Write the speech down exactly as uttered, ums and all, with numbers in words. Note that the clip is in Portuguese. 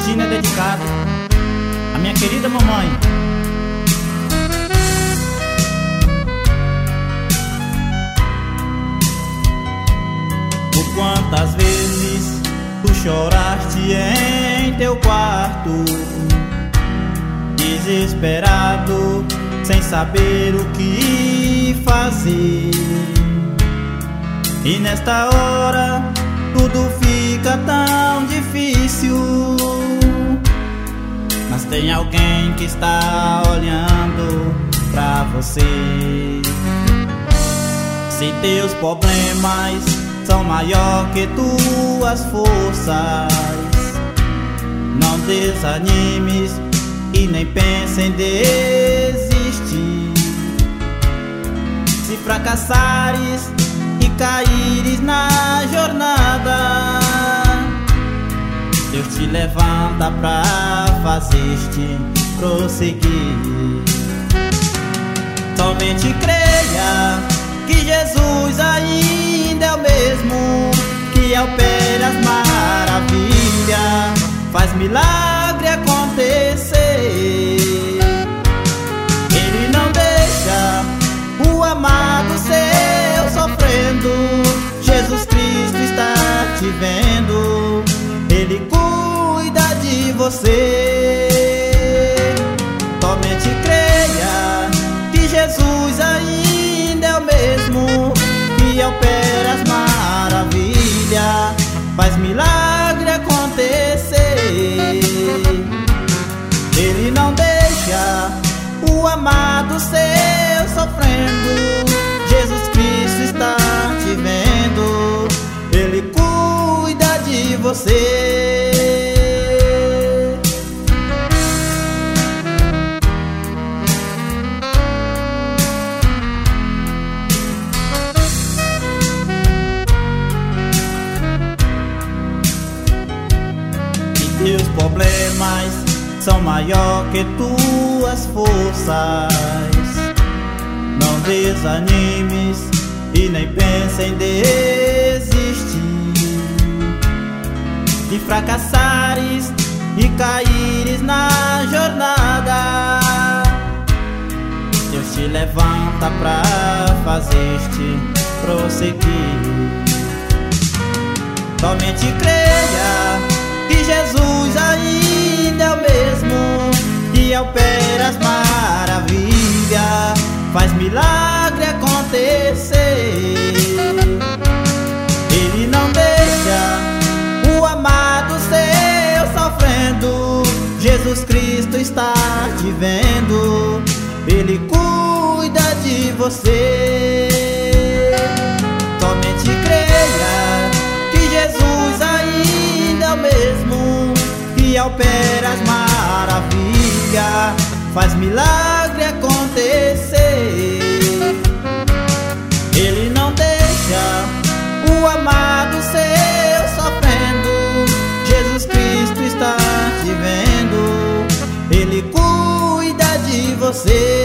destino é dedicado à minha querida mamãe. Por quantas vezes tu choraste em teu quarto, desesperado, sem saber o que fazer. E nesta hora tudo fica tão difícil, mas tem alguém que está olhando pra você. Se teus problemas são maior que tuas forças, não desanimes e nem pense em desistir. Se fracassares e caíres na jornada, Deus te levanta pra fazer-te prosseguir. Somente creia que Jesus ainda é o mesmo, que opera as maravilhas, faz milagre acontecer. Ele não deixa o amado seu sofrendo. Jesus Cristo está te vendo, Ele cuida de você. Somente creia que Jesus ainda é o mesmo, que opera as maravilhas, faz milagre acontecer. Ele não deixa o amado seu sofrendo. Jesus Cristo está te vendo, Ele cuida de você. Teus problemas são maior que tuas forças, não desanimes e nem pense em desistir. De fracassares e caíres na jornada, Deus te levanta pra fazer-te prosseguir. Somente creia que Jesus ainda é o mesmo, que opera as maravilhas, faz milagre acontecer. Ele não deixa o amado seu sofrendo. Jesus Cristo está te vendo, Ele cuida de você. Somente creia que Jesus ainda é o mesmo, que opera as maravilhas, faz milagre acontecer. Ele não deixa o amado seu sofrendo. Jesus Cristo está te vendo, Ele cuida de você.